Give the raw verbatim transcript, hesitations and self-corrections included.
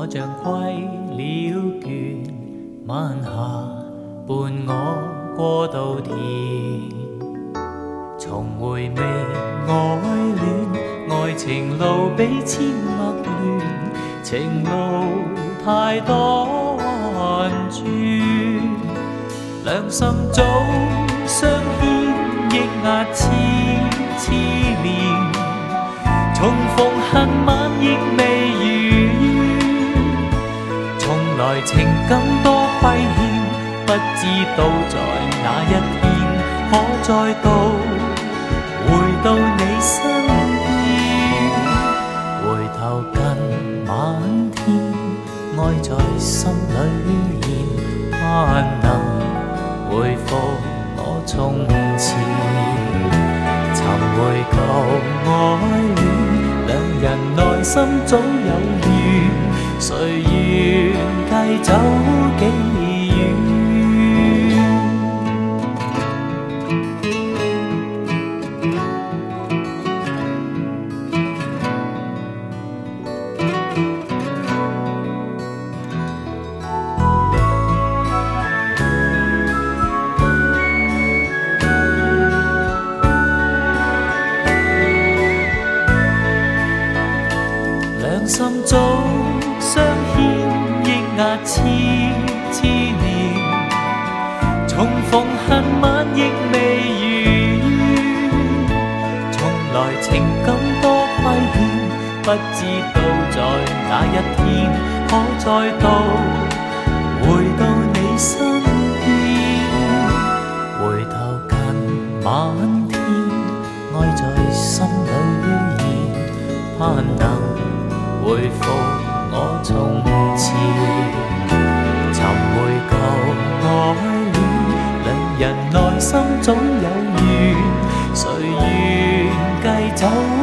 我像歸了倦，晚霞伴我過稻田，重回味愛戀，愛情路比千陌亂，情路太多彎轉，兩心早相牽，抑壓痴痴念，重逢恨晚亦未完，從來情感多虧欠，不知道在哪一天可再度回到你身邊，回頭近晚天，愛在心裏現，盼能回復我從前，尋回舊愛戀，兩人內心早有緣，誰願繼走幾遠？兩心早相牽，抑壓痴痴念，重逢恨晚亦未完，從來情感多虧欠，不知道在哪一天可再度回到你身邊，回頭近晚天，愛在心裏現，盼能回復我從前，尋回舊愛戀，兩人內心總有緣，誰願繼走